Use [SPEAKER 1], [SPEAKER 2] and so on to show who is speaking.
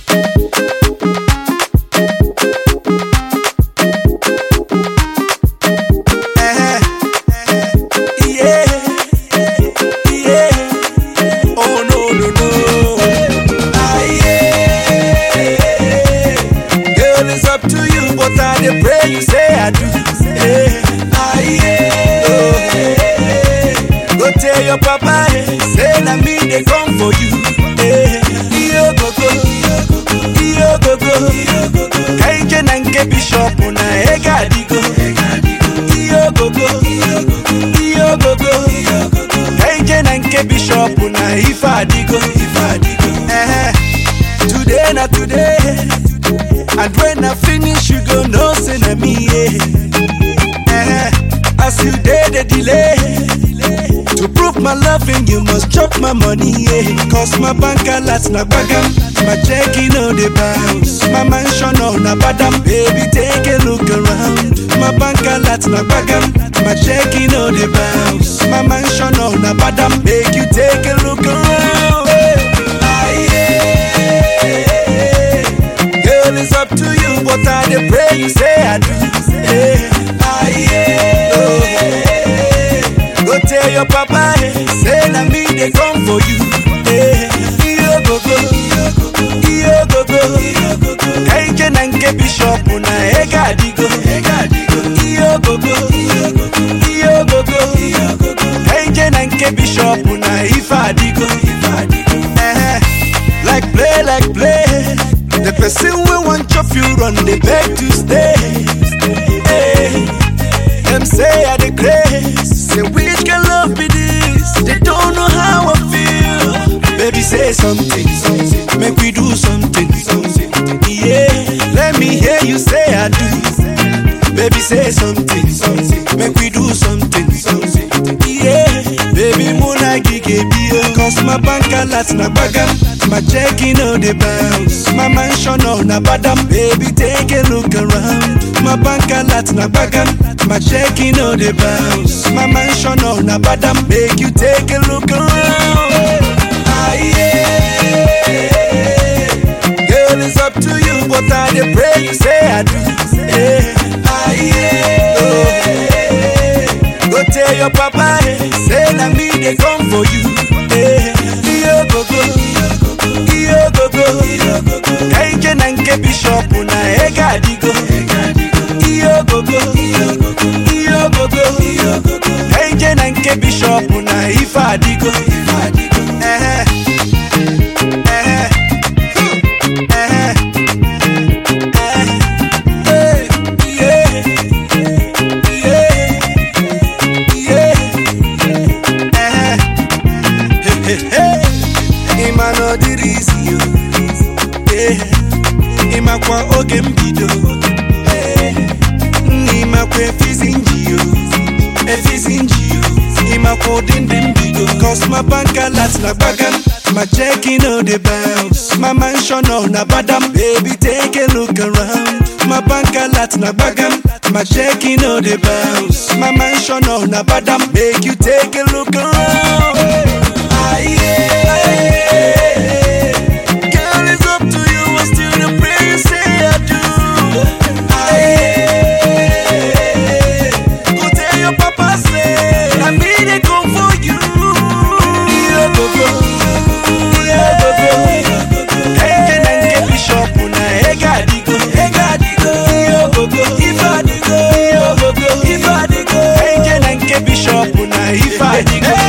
[SPEAKER 1] You say I do. Go tell your papa, say na me they come for you. Iyo gogo, kaije nanke bishop na ega digo. Iyo gogo, kaije nanke bishop na ifa digo. Today na today. And when I finish, you go know say na me, as you did the delay, to prove my loving, you must chop my money, Cause my bank alerts na bagam, my checking on the bounce, my mansion on a badam, baby take a look around. My bank alerts na bagam, my checking on the bounce, my mansion on a badam, make you take a look around. It's up to you, but I dey pray you say I do. Go tell your papa, say na me they come for you. Iyo gogo, kaije nanke bishop na ega digo. Iyo gogo, kaije nanke bishop na ifa digo. Like play. The person we want chop you run, they beg to stay. Them say I the grace, say which can love be this? They don't know how I feel. Baby say something, make we do something. Yeah, let me hear you say I do. Baby say something, make we do something. Yeah, baby muna gige bio, cause my bank alerts na bagam. My checking on the bounce, my mansion on a badam, baby take a look around. My bank alerts na bagam, my checking on the bounce, my mansion on a badam, make you take a look around. Girl, it's up to you, but I dey pray you say I do. Go tell your papa, say na me they come for you. Iyo gogo, kaije nanke bishop na ega digo. Iyo gogo, kaije nanke bishop na ifa digo. Imano dirisi yo, imakwa oge mbido, imakwa efizinji yo, imakwa dindi mbido. Cause my bank alerts na bagam, my checking on the bounce, my mansion on a badam, baby take a look around. My bank alerts na bagam, my checking on the bounce, my mansion on a badam, make you take a look around. Girl, it's up to you, I still the pray you say I do. Go tell your papa say I need a come for you. Iyo gogo, kaije nanke bishop na ega digo. Iyo gogo, ifa digo. Kaije nanke bishop na ifa digo.